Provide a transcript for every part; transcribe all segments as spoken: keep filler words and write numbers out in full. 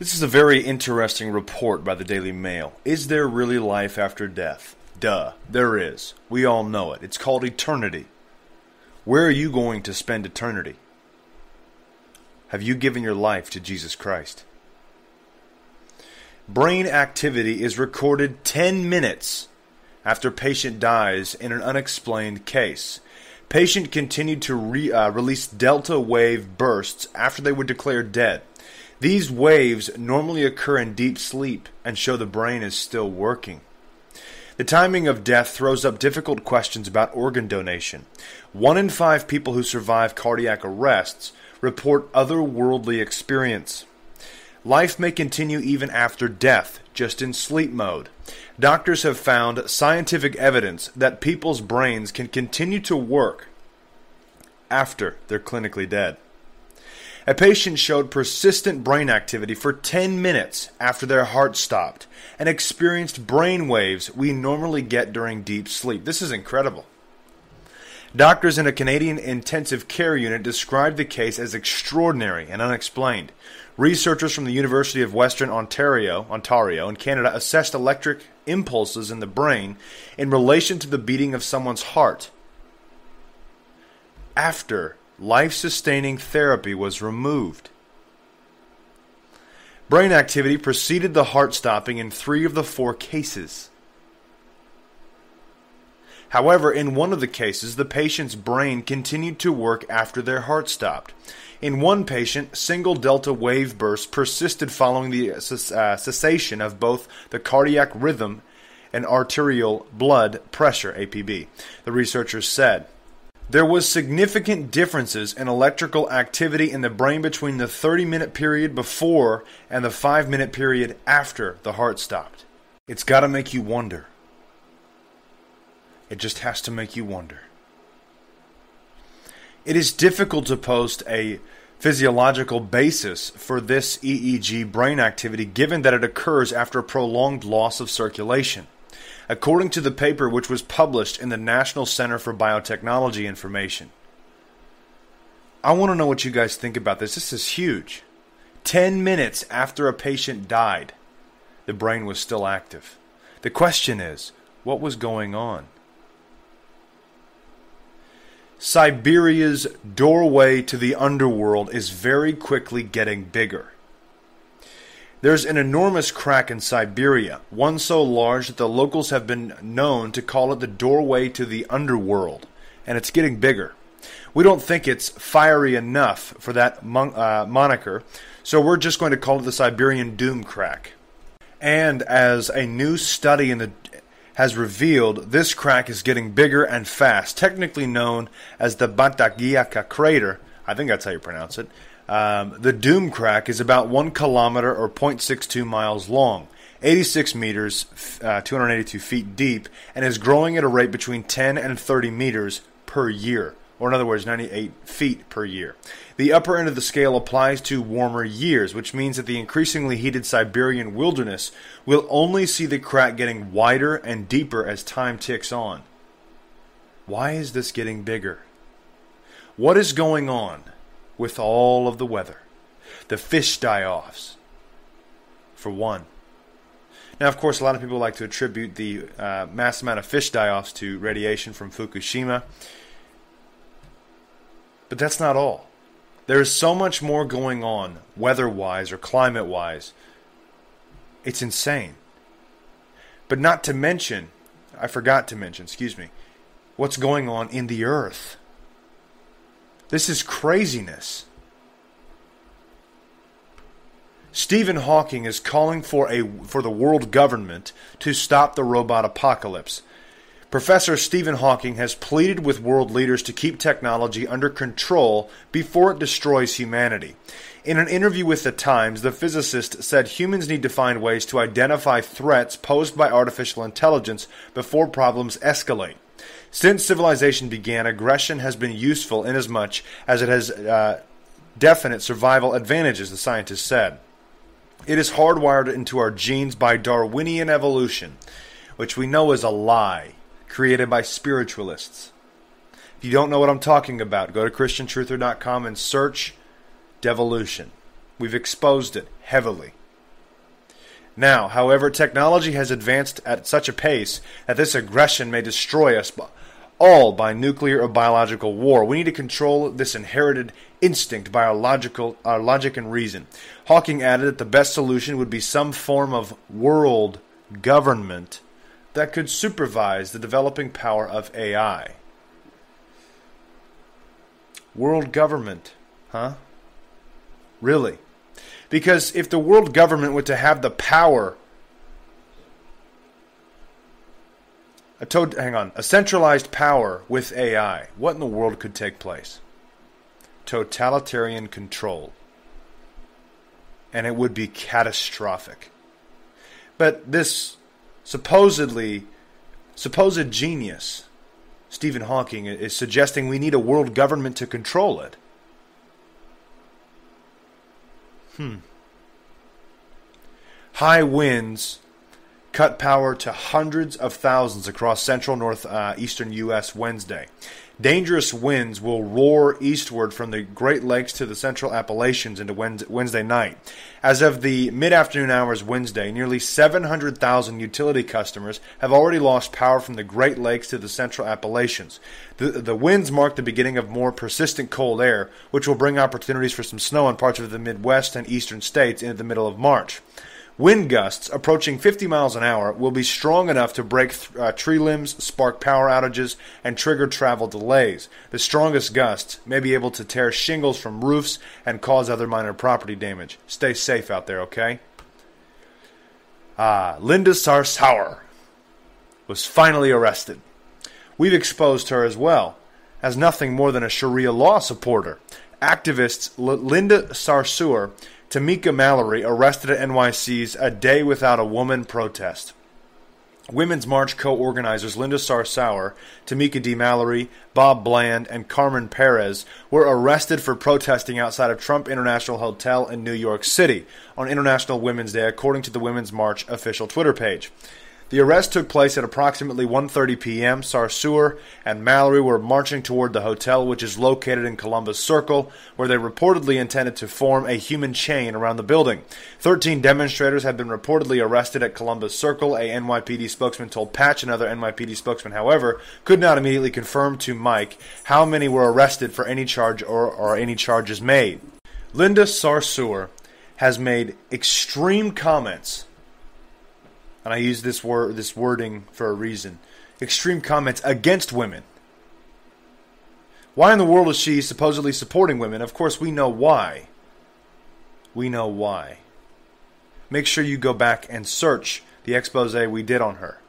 This is a very interesting report by the Daily Mail. Is there really life after death? Duh, there is. We all know it. It's called eternity. Where are you going to spend eternity? Have you given your life to Jesus Christ? Brain activity is recorded ten minutes after patient dies in an unexplained case. Patient continued to re, uh, release delta wave bursts after they were declared dead. These waves normally occur in deep sleep and show the brain is still working. The timing of death throws up difficult questions about organ donation. One in five people who survive cardiac arrests report otherworldly experience. Life may continue even after death, just in sleep mode. Doctors have found scientific evidence that people's brains can continue to work after they're clinically dead. A patient showed persistent brain activity for ten minutes after their heart stopped and experienced brain waves we normally get during deep sleep. This is incredible. Doctors in a Canadian intensive care unit described the case as extraordinary and unexplained. Researchers from the University of Western Ontario, Ontario in Canada assessed electric impulses in the brain in relation to the beating of someone's heart after life-sustaining therapy was removed. Brain activity preceded the heart stopping in three of the four cases. However, in one of the cases, the patient's brain continued to work after their heart stopped. In one patient, single delta wave bursts persisted following the uh, cessation of both the cardiac rhythm and arterial blood pressure, A P B, the researchers said. There was significant differences in electrical activity in the brain between the thirty-minute period before and the five-minute period after the heart stopped. It's got to make you wonder. It just has to make you wonder. It is difficult to post a physiological basis for this E E G brain activity given that it occurs after a prolonged loss of circulation. According to the paper which was published in the National Center for Biotechnology Information. I want to know what you guys think about this. This is huge. Ten minutes after a patient died, the brain was still active. The question is, what was going on? Siberia's doorway to the underworld is very quickly getting bigger. There's an enormous crack in Siberia, one so large that the locals have been known to call it the doorway to the underworld, and it's getting bigger. We don't think it's fiery enough for that mon- uh, moniker, so we're just going to call it the Siberian Doom Crack. And as a new study in the has revealed, this crack is getting bigger and fast, technically known as the Batagiaka Crater. I think that's how you pronounce it. Um, the Doom Crack is about one kilometer or zero point six two miles long, eighty-six meters, uh, two hundred eighty-two feet deep, and is growing at a rate between ten and thirty meters per year, or in other words, ninety-eight feet per year. The upper end of the scale applies to warmer years, which means that the increasingly heated Siberian wilderness will only see the crack getting wider and deeper as time ticks on. Why is this getting bigger? What is going on with all of the weather? The fish die-offs, for one. Now, of course, a lot of people like to attribute the uh, mass amount of fish die-offs to radiation from Fukushima. But that's not all. There is so much more going on, weather-wise or climate-wise. It's insane. But not to mention, I forgot to mention, excuse me, what's going on in the earth. This is craziness. Stephen Hawking is calling for a for the world government to stop the robot apocalypse. Professor Stephen Hawking has pleaded with world leaders to keep technology under control before it destroys humanity. In an interview with The Times, the physicist said humans need to find ways to identify threats posed by artificial intelligence before problems escalate. Since civilization began, aggression has been useful inasmuch as it has uh, definite survival advantages, the scientist said. It is hardwired into our genes by Darwinian evolution, which we know is a lie created by spiritualists. If you don't know what I'm talking about, go to Christian Truther dot com and search devolution. We've exposed it heavily. Now, however, technology has advanced at such a pace that this aggression may destroy us all by nuclear or biological war. We need to control this inherited instinct by our logical, our logic and reason. Hawking added that the best solution would be some form of world government that could supervise the developing power of A I. World government, huh? Really? Because if the world government were to have the power, a to- hang on, a centralized power with A I, what in the world could take place? Totalitarian control. And it would be catastrophic. But this supposedly, supposed genius, Stephen Hawking, is suggesting we need a world government to control it. Hmm. High winds cut power to hundreds of thousands across central northeastern uh, U S Wednesday. Dangerous winds will roar eastward from the Great Lakes to the central Appalachians into Wednesday night. As of the mid-afternoon hours Wednesday, nearly seven hundred thousand utility customers have already lost power from the Great Lakes to the central Appalachians. The, the winds mark the beginning of more persistent cold air, which will bring opportunities for some snow in parts of the Midwest and eastern states into the middle of March. Wind gusts approaching fifty miles an hour will be strong enough to break th- uh, tree limbs, spark power outages, and trigger travel delays. The strongest gusts may be able to tear shingles from roofs and cause other minor property damage. Stay safe out there, okay? Ah, Linda Sarsour was finally arrested. We've exposed her as well, as nothing more than a Sharia law supporter. Activists L- Linda Sarsour, Tamika Mallory, arrested at N Y C's A Day Without a Woman protest. Women's March co-organizers Linda Sarsour, Tamika D. Mallory, Bob Bland, and Carmen Perez were arrested for protesting outside of Trump International Hotel in New York City on International Women's Day, according to the Women's March official Twitter page. The arrest took place at approximately one thirty p.m. Sarsour and Mallory were marching toward the hotel, which is located in Columbus Circle, where they reportedly intended to form a human chain around the building. Thirteen demonstrators had been reportedly arrested at Columbus Circle, a N Y P D spokesman told Patch. Another N Y P D spokesman, however, could not immediately confirm to Mike how many were arrested for any charge or, or any charges made. Linda Sarsour has made extreme comments, and I use this word, this wording for a reason, extreme comments against women. Why in the world is she supposedly supporting women? Of course, we know why. We know why. Make sure you go back and search the expose we did on her.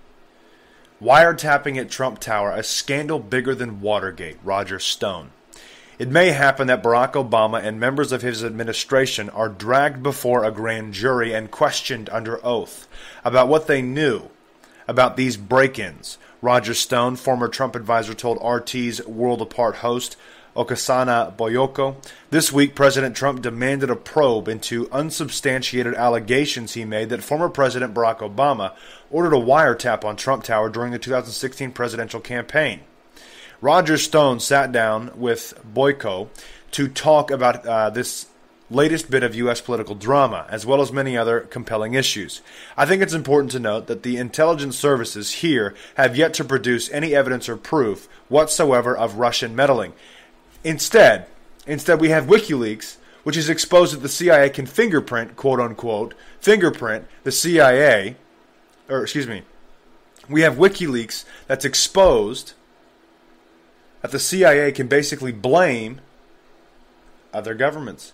Wiretapping at Trump Tower, a scandal bigger than Watergate, Roger Stone. It may happen that Barack Obama and members of his administration are dragged before a grand jury and questioned under oath about what they knew about these break-ins. Roger Stone, former Trump advisor, told R T's World Apart host Oksana Boyoko. This week, President Trump demanded a probe into unsubstantiated allegations he made that former President Barack Obama ordered a wiretap on Trump Tower during the two thousand sixteen presidential campaign. Roger Stone sat down with Boyko to talk about uh, this latest bit of U S political drama, as well as many other compelling issues. I think it's important to note that the intelligence services here have yet to produce any evidence or proof whatsoever of Russian meddling. Instead, instead we have WikiLeaks, which is exposed that the C I A can fingerprint, quote-unquote, fingerprint the C I A, or excuse me, we have WikiLeaks that's exposed that the C I A can basically blame other governments.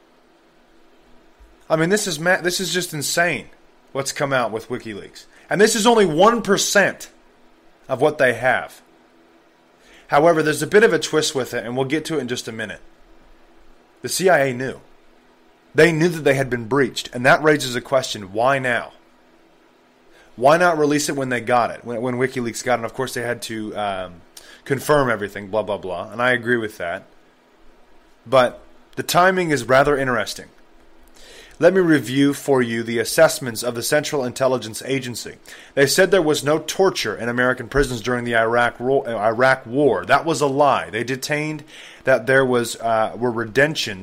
I mean, this is ma- this is just insane what's come out with WikiLeaks. And this is only one percent of what they have. However, there's a bit of a twist with it, and we'll get to it in just a minute. The C I A knew. They knew that they had been breached, and that raises a question, why now? Why not release it when they got it, when, when WikiLeaks got it? And of course, they had to um, confirm everything, blah, blah, blah, and I agree with that. But the timing is rather interesting. Let me review for you the assessments of the Central Intelligence Agency. They said there was no torture in American prisons during the Iraq Iraq War. That was a lie. They detained that there was uh, were retentions,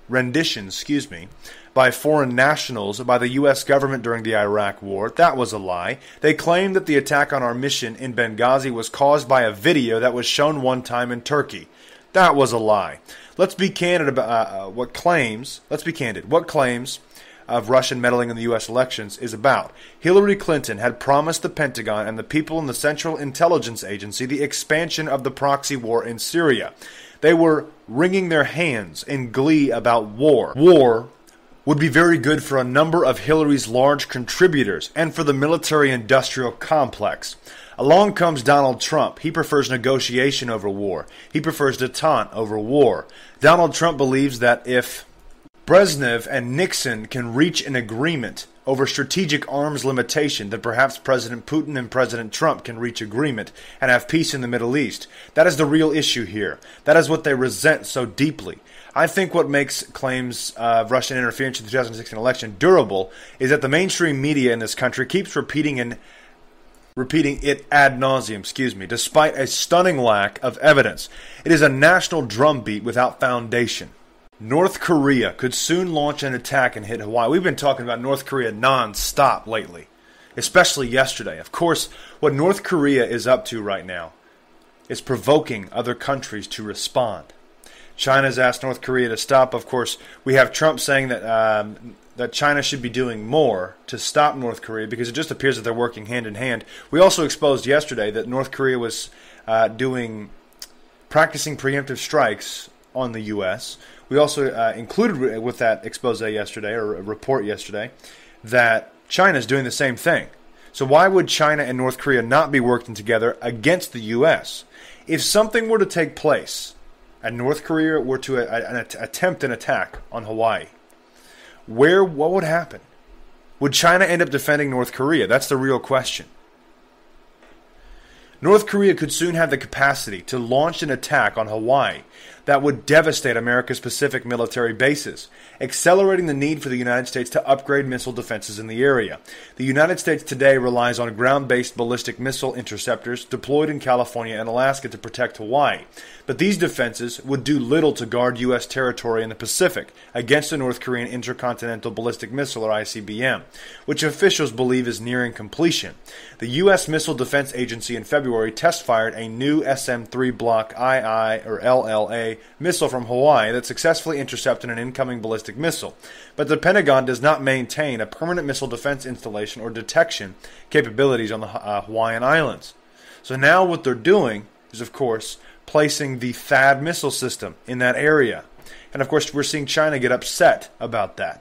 renditions, excuse me, by foreign nationals by the U S government during the Iraq War. That was a lie. They claimed that the attack on our mission in Benghazi was caused by a video that was shown one time in Turkey. That was a lie. Let's be candid about uh, what claims, let's be candid, what claims of Russian meddling in the U S elections is about. Hillary Clinton had promised the Pentagon and the people in the Central Intelligence Agency the expansion of the proxy war in Syria. They were wringing their hands in glee about war. War would be very good for a number of Hillary's large contributors and for the military-industrial complex. Along comes Donald Trump. He prefers negotiation over war. He prefers détente over war. Donald Trump believes that if Brezhnev and Nixon can reach an agreement over strategic arms limitation, that perhaps President Putin and President Trump can reach agreement and have peace in the Middle East. That is the real issue here. That is what they resent so deeply. I think what makes claims of Russian interference in the two thousand sixteen election durable is that the mainstream media in this country keeps repeating and repeating it ad nauseum, excuse me, despite a stunning lack of evidence. It is a national drumbeat without foundation. North Korea could soon launch an attack and hit Hawaii. We've been talking about North Korea non-stop lately, especially yesterday. Of course, what North Korea is up to right now is provoking other countries to respond. China's asked North Korea to stop. Of course, we have Trump saying that um, that China should be doing more to stop North Korea because it just appears that they're working hand in hand. We also exposed yesterday that North Korea was uh, doing practicing preemptive strikes on the U S. We also uh, included with that expose yesterday, or a report yesterday, that China is doing the same thing. So why would China and North Korea not be working together against the U S? If something were to take place and North Korea were to uh, attempt an attack on Hawaii, where what would happen? Would China end up defending North Korea? That's the real question. North Korea could soon have the capacity to launch an attack on Hawaii that would devastate America's Pacific military bases, accelerating the need for the United States to upgrade missile defenses in the area. The United States today relies on ground-based ballistic missile interceptors deployed in California and Alaska to protect Hawaii. But these defenses would do little to guard U S territory in the Pacific against the North Korean Intercontinental Ballistic Missile, or I C B M, which officials believe is nearing completion. The U S Missile Defense Agency in February test-fired a new S M three Block I I, or L L A, missile from Hawaii that successfully intercepted an incoming ballistic missile. But the Pentagon does not maintain a permanent missile defense installation or detection capabilities on the uh, Hawaiian Islands. So now what they're doing is, of course, placing the THAAD missile system in that area. And of course, we're seeing China get upset about that.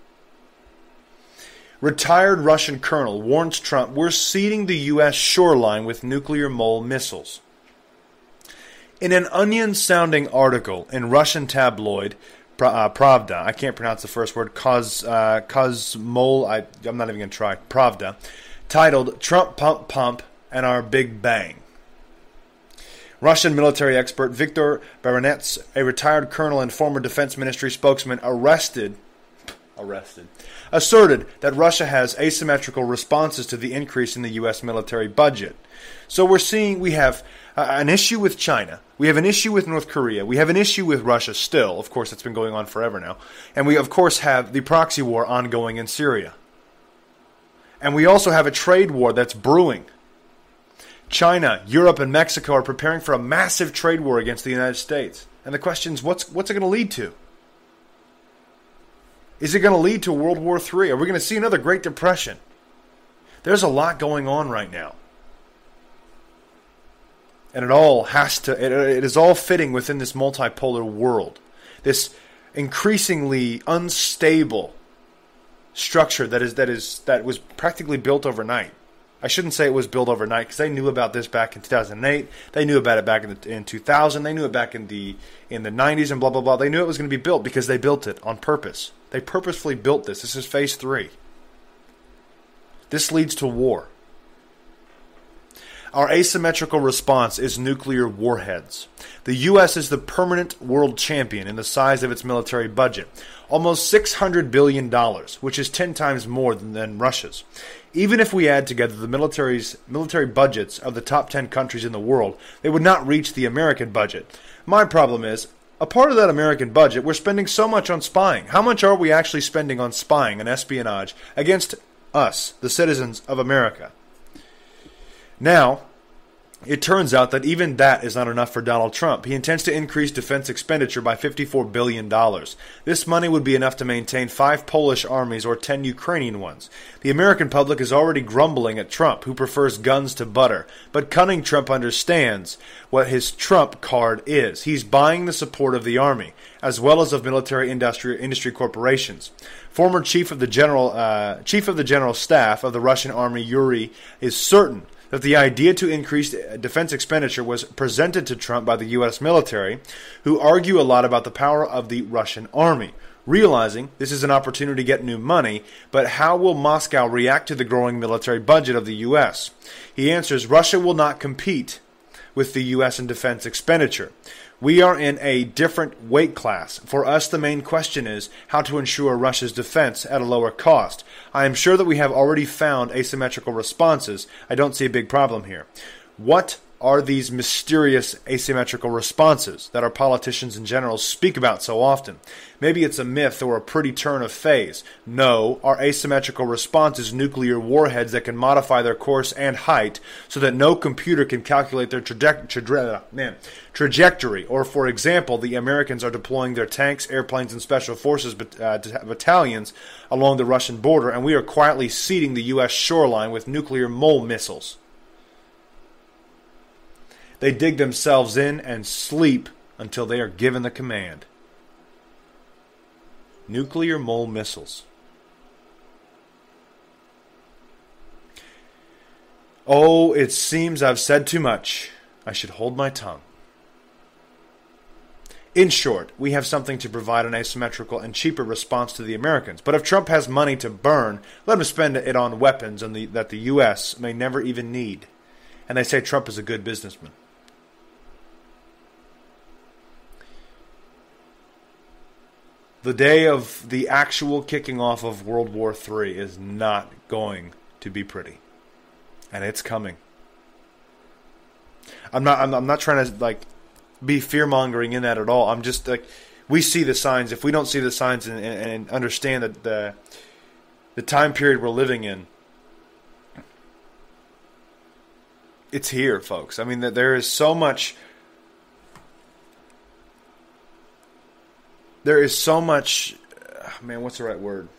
Retired Russian colonel warns Trump, we're seeding the U S shoreline with nuclear mole missiles. In an onion-sounding article in Russian tabloid uh, Pravda, I can't pronounce the first word, Koz, uh, Kozmol, I, I'm not even going to try, Pravda, titled Trump Pump Pump and Our Big Bang. Russian military expert Viktor Baranets, a retired colonel and former defense ministry spokesman, arrested, arrested, asserted that Russia has asymmetrical responses to the increase in the U S military budget. So we're seeing we have uh, an issue with China, we have an issue with North Korea, we have an issue with Russia still, of course that's been going on forever now, and we of course have the proxy war ongoing in Syria. And we also have a trade war that's brewing. China, Europe, and Mexico are preparing for a massive trade war against the United States. And the question is, what's, what's it going to lead to? Is it going to lead to World War Three? Are we going to see another Great Depression? There's a lot going on right now. And it all has to, it, it is all fitting within this multipolar world. This increasingly unstable structure that is that is that was practically built overnight. I shouldn't say it was built overnight because they knew about this back in two thousand eight. They knew about it back in, the, in two thousand. They knew it back in the in the nineties and blah, blah, blah. They knew it was going to be built because they built it on purpose. They purposefully built this. This is phase three. This leads to war. Our asymmetrical response is nuclear warheads. The U S is the permanent world champion in the size of its military budget, almost six hundred billion dollars, which is ten times more than, than Russia's. Even if we add together the military's military budgets of the top ten countries in the world, they would not reach the American budget. My problem is, a part of that American budget, we're spending so much on spying. How much are we actually spending on spying and espionage against us, the citizens of America? Now, it turns out that even that is not enough for Donald Trump. He intends to increase defense expenditure by fifty-four billion dollars. This money would be enough to maintain five Polish armies or ten Ukrainian ones. The American public is already grumbling at Trump, who prefers guns to butter. But cunning Trump understands what his Trump card is. He's buying the support of the army, as well as of military industry, industry corporations. Former chief of the general uh, chief of the general staff of the Russian army, Yuri, is certain that the idea to increase defense expenditure was presented to Trump by the U S military, who argue a lot about the power of the Russian army. Realizing this is an opportunity to get new money, but how will Moscow react to the growing military budget of the U S? He answers, Russia will not compete with the U S in defense expenditure. We are in a different weight class. For us, the main question is how to ensure Russia's defense at a lower cost. I am sure that we have already found asymmetrical responses. I don't see a big problem here. What are these mysterious asymmetrical responses that our politicians and generals speak about so often? Maybe it's a myth or a pretty turn of phase. No, our asymmetrical response is nuclear warheads that can modify their course and height so that no computer can calculate their traje- traje- man, trajectory. Or, for example, the Americans are deploying their tanks, airplanes, and special forces bat- uh, battalions along the Russian border, and we are quietly seeding the U S shoreline with nuclear mole missiles. They dig themselves in and sleep until they are given the command. Nuclear mole missiles. Oh, it seems I've said too much. I should hold my tongue. In short, we have something to provide an asymmetrical and cheaper response to the Americans. But if Trump has money to burn, let him spend it on weapons and the, that the U S may never even need. And they say Trump is a good businessman. The day of the actual kicking off of World War Three is not going to be pretty. And it's coming. I'm not I'm, I'm not trying to like be fear-mongering in that at all. I'm just like, we see the signs. If we don't see the signs and, and, and understand that the the time period we're living in, it's here, folks. I mean, that there is so much There is so much, man, what's the right word?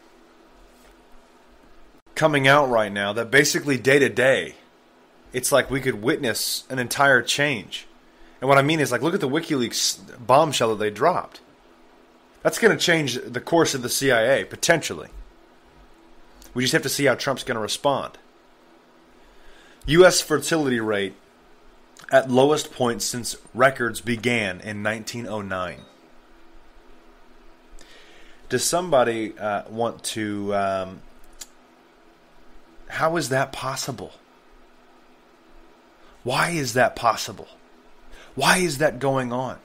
Coming out right now that basically day to day, it's like we could witness an entire change. And what I mean is, like, look at the WikiLeaks bombshell that they dropped. That's going to change the course of the C I A, potentially. We just have to see how Trump's going to respond. U S fertility rate at lowest point since records began in nineteen oh nine. Does somebody uh, want to... Um, how is that possible? Why is that possible? Why is that going on?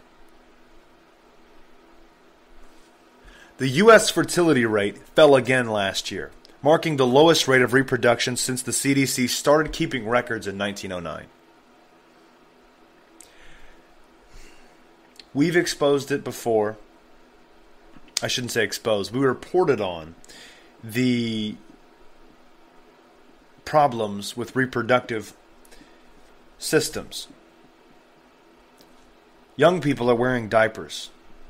The U S fertility rate fell again last year, marking the lowest rate of reproduction since the C D C started keeping records in nineteen oh nine. We've exposed it before. I shouldn't say exposed. We reported on the problems with reproductive systems. Young people are wearing diapers.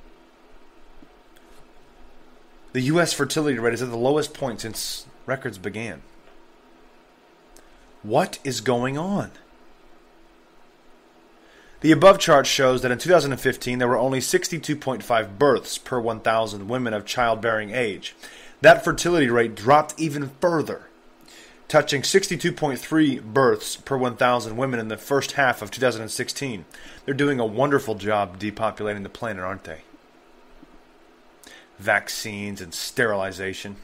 The U S fertility rate is at the lowest point since records began. What is going on? The above chart shows that in two thousand fifteen there were only sixty-two point five births per one thousand women of childbearing age. That fertility rate dropped even further, touching sixty-two point three births per one thousand women in the first half of two thousand sixteen. They're doing a wonderful job depopulating the planet, aren't they? Vaccines and sterilization.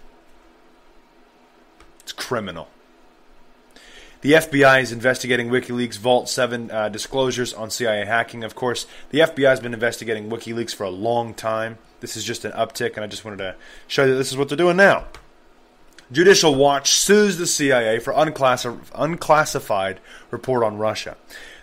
It's criminal. The F B I is investigating WikiLeaks' Vault seven uh, disclosures on C I A hacking. Of course, the F B I has been investigating WikiLeaks for a long time. This is just an uptick, and I just wanted to show you that this is what they're doing now. Judicial Watch sues the C I A for unclassi- unclassified report on Russia.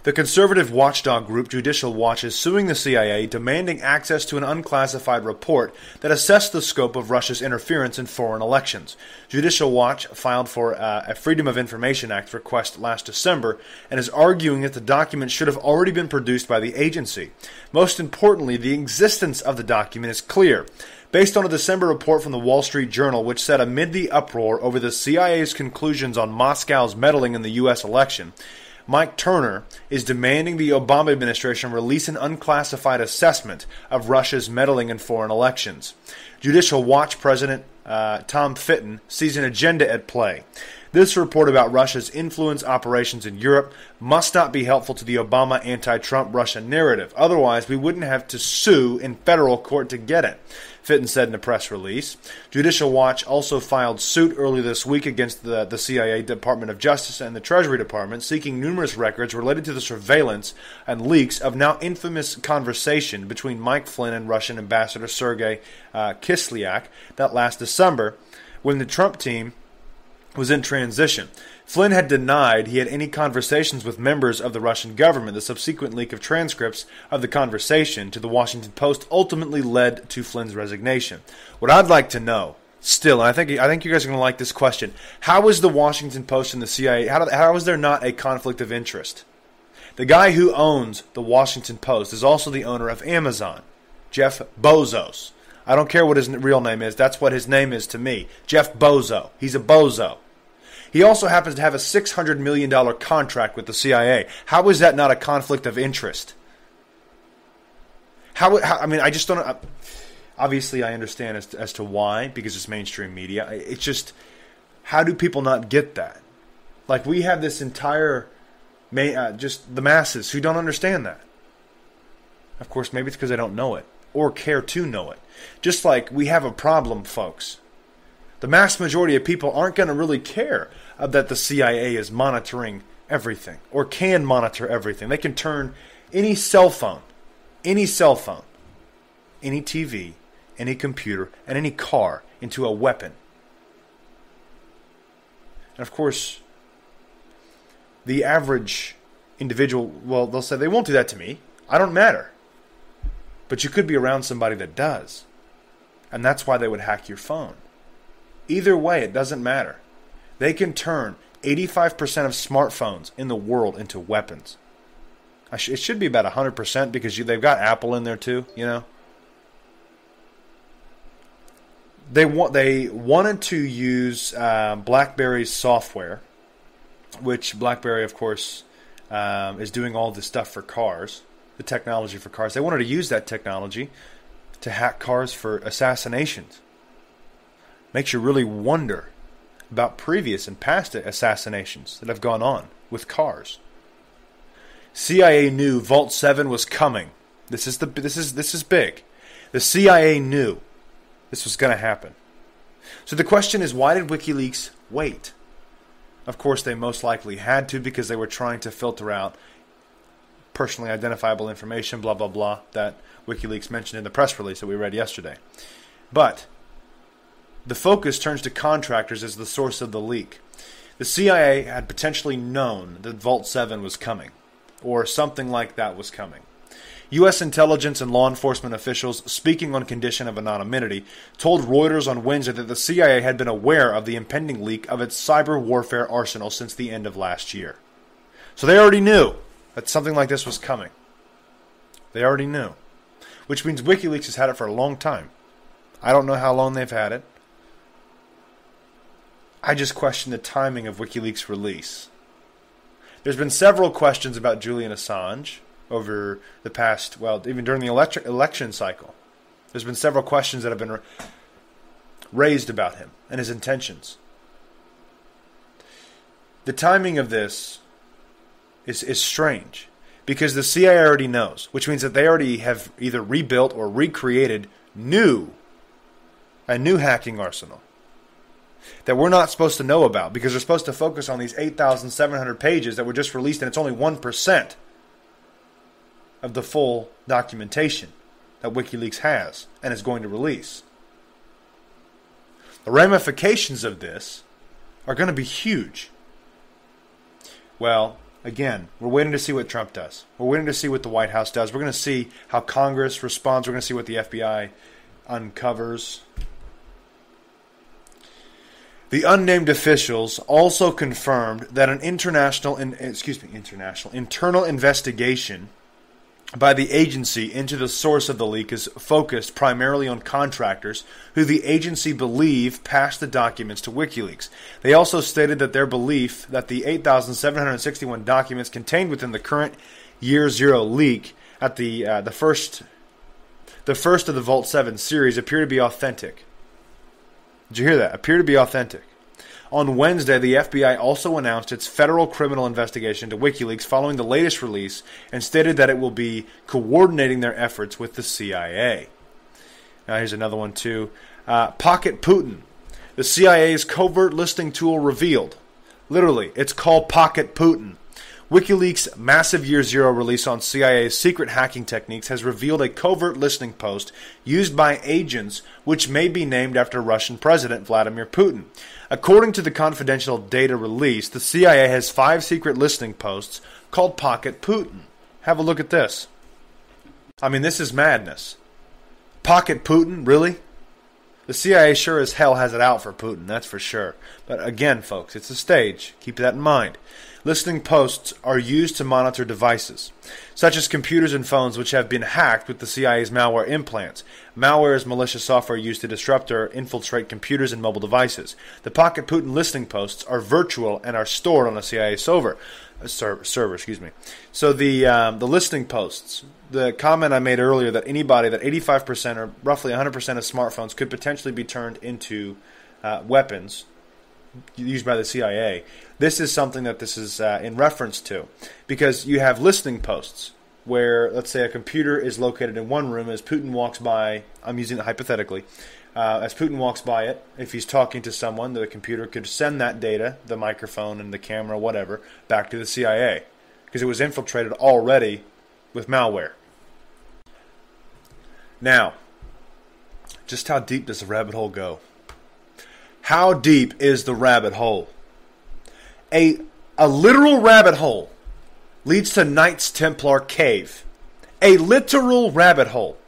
The conservative watchdog group Judicial Watch is suing the C I A, demanding access to an unclassified report that assessed the scope of Russia's interference in foreign elections. Judicial Watch filed for uh, a Freedom of Information Act request last December and is arguing that the document should have already been produced by the agency. Most importantly, the existence of the document is clear. Based on a December report from the Wall Street Journal, which said amid the uproar over the C I A's conclusions on Moscow's meddling in the U S election, Mike Turner is demanding the Obama administration release an unclassified assessment of Russia's meddling in foreign elections. Judicial Watch President uh, Tom Fitton sees an agenda at play. This report about Russia's influence operations in Europe must not be helpful to the Obama anti-Trump Russia narrative. Otherwise, we wouldn't have to sue in federal court to get it, Fitton said in a press release. Judicial Watch also filed suit earlier this week against the, the C I A, Department of Justice, and the Treasury Department, seeking numerous records related to the surveillance and leaks of now infamous conversation between Mike Flynn and Russian Ambassador Sergei uh, Kislyak that last December, when the Trump team was in transition. Flynn had denied he had any conversations with members of the Russian government. The subsequent leak of transcripts of the conversation to the Washington Post ultimately led to Flynn's resignation. What I'd like to know, still, and I think I think you guys are going to like this question, how is the Washington Post and the C I A, how, do, how is there not a conflict of interest? The guy who owns the Washington Post is also the owner of Amazon, Jeff Bezos. I don't care what his real name is. That's what his name is to me. Jeff Bozo. He's a bozo. He also happens to have a six hundred million dollars contract with the C I A. How is that not a conflict of interest? How, how I mean, I just don't... Obviously, I understand as to, as to why, because it's mainstream media. It's just, how do people not get that? Like, we have this entire, uh, just the masses who don't understand that. Of course, maybe it's because they don't know it, or care to know it. Just like we have a problem, folks. The mass majority of people aren't going to really care that the C I A is monitoring everything or can monitor everything. They can turn any cell phone, any cell phone, any T V, any computer, and any car into a weapon. And of course, the average individual, well, they'll say, they won't do that to me. I don't matter. But you could be around somebody that does. And that's why they would hack your phone. Either way, it doesn't matter. They can turn eighty-five percent of smartphones in the world into weapons. I sh- it should be about one hundred percent because you, they've got Apple in there too, you know. They want they wanted to use uh, BlackBerry's software, which BlackBerry, of course, um, is doing all this stuff for cars, the technology for cars. They wanted to use that technology to hack cars for assassinations. Makes you really wonder about previous and past assassinations that have gone on with cars. C I A knew Vault seven was coming. This is the this is this is big. The C I A knew this was going to happen. So the question is, why did WikiLeaks wait? Of course, they most likely had to because they were trying to filter out personally identifiable information, blah, blah, blah, that WikiLeaks mentioned in the press release that we read yesterday. But the focus turns to contractors as the source of the leak. The C I A had potentially known that Vault seven was coming, or something like that was coming. U S intelligence and law enforcement officials, speaking on condition of anonymity, told Reuters on Wednesday that the C I A had been aware of the impending leak of its cyber warfare arsenal since the end of last year. So they already knew that something like this was coming. They already knew. Which means WikiLeaks has had it for a long time. I don't know how long they've had it. I just question the timing of WikiLeaks' release. There's been several questions about Julian Assange over the past, well, even during the elect- election cycle. There's been several questions that have been ra- raised about him and his intentions. The timing of this is, is strange because the C I A already knows, which means that they already have either rebuilt or recreated new, a new hacking arsenal that we're not supposed to know about because they're supposed to focus on these eight thousand seven hundred pages that were just released, and it's only one percent of the full documentation that WikiLeaks has and is going to release. The ramifications of this are going to be huge. Well, Again, we're waiting to see what Trump does. We're waiting to see what the White House does. We're going to see how Congress responds. We're going to see what the F B I uncovers. The unnamed officials also confirmed that an international, in, excuse me, international internal investigation by the agency into the source of the leak is focused primarily on contractors who the agency believe passed the documents to WikiLeaks. They also stated that their belief that the eight thousand seven hundred sixty-one documents contained within the current Year Zero leak at the uh, the first the first of the Vault seven series appear to be authentic. Did you hear that? Appear to be authentic. On Wednesday, the F B I also announced its federal criminal investigation to WikiLeaks following the latest release and stated that it will be coordinating their efforts with the C I A. Now here's another one too. Uh, Pocket Putin. The C I A's covert listening tool revealed. Literally, it's called Pocket Putin. WikiLeaks' massive Year Zero release on C I A's secret hacking techniques has revealed a covert listening post used by agents which may be named after Russian President Vladimir Putin. According to the confidential data release, the C I A has five secret listening posts called Pocket Putin. Have a look at this. I mean, this is madness. Pocket Putin? Really? The C I A sure as hell has it out for Putin, that's for sure. But again, folks, it's a stage. Keep that in mind. Listening posts are used to monitor devices, such as computers and phones which have been hacked with the C I A's malware implants. Malware is malicious software used to disrupt or infiltrate computers and mobile devices. The Pocket Putin listening posts are virtual and are stored on a C I A server. Uh, server, server, excuse me. So the um, the listening posts, the comment I made earlier that anybody, that eighty-five percent or roughly one hundred percent of smartphones could potentially be turned into uh, weapons used by the C I A. This is something that this is uh, in reference to, because you have listening posts where, let's say, a computer is located in one room as Putin walks by. I'm using it hypothetically. Uh, as Putin walks by it, if he's talking to someone, the computer could send that data, the microphone and the camera, whatever, back to the C I A, because it was infiltrated already with malware. Now, just how deep does the rabbit hole go? How deep is the rabbit hole? A, a literal rabbit hole leads to Knights Templar Cave. A literal rabbit hole.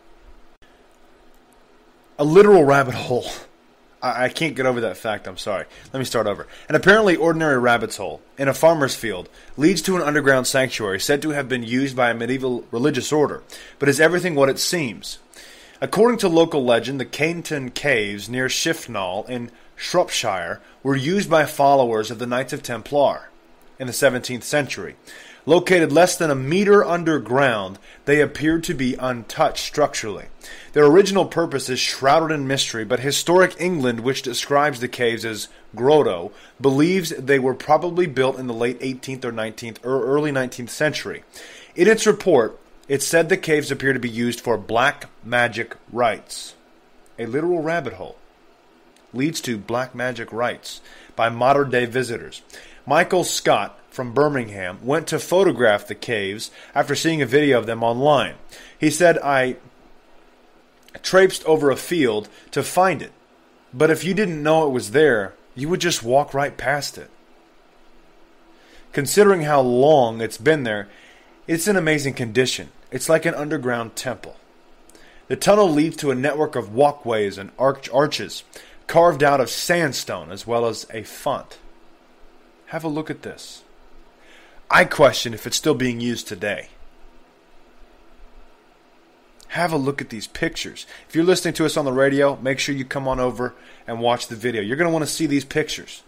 A literal rabbit hole. I, I can't get over that fact, I'm sorry. Let me start over. An apparently ordinary rabbit's hole in a farmer's field leads to an underground sanctuary said to have been used by a medieval religious order. But is everything what it seems? According to local legend, the Cainton Caves near Shifnal in Shropshire were used by followers of the Knights of Templar in the seventeenth century. Located less than a meter underground, they appeared to be untouched structurally. Their original purpose is shrouded in mystery, but Historic England, which describes the caves as grotto, believes they were probably built in the late eighteenth or nineteenth or early nineteenth century. In its report, it said the caves appear to be used for black magic rites. A literal rabbit hole leads to black magic rites by modern-day visitors. Michael Scott from Birmingham went to photograph the caves after seeing a video of them online. He said, I traipsed over a field to find it, but if you didn't know it was there, you would just walk right past it. Considering how long it's been there, it's in amazing condition. It's like an underground temple. The tunnel leads to a network of walkways and arch arches carved out of sandstone as well as a font. Have a look at this. I question if it's still being used today. Have a look at these pictures. If you're listening to us on the radio, make sure you come on over and watch the video. You're going to want to see these pictures.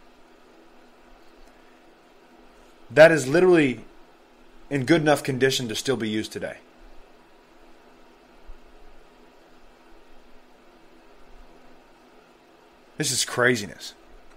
That is literally in good enough condition to still be used today. This is craziness.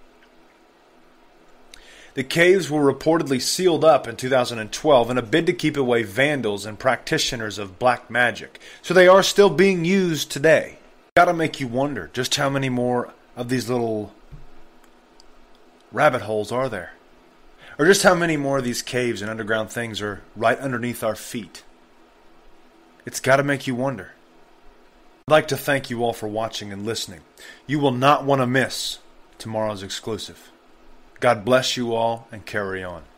The caves were reportedly sealed up in two thousand twelve in a bid to keep away vandals and practitioners of black magic. So they are still being used today. Gotta make you wonder just how many more of these little rabbit holes are there? Or just how many more of these caves and underground things are right underneath our feet? It's gotta make you wonder. I'd like to thank you all for watching and listening. You will not want to miss tomorrow's exclusive. God bless you all and carry on.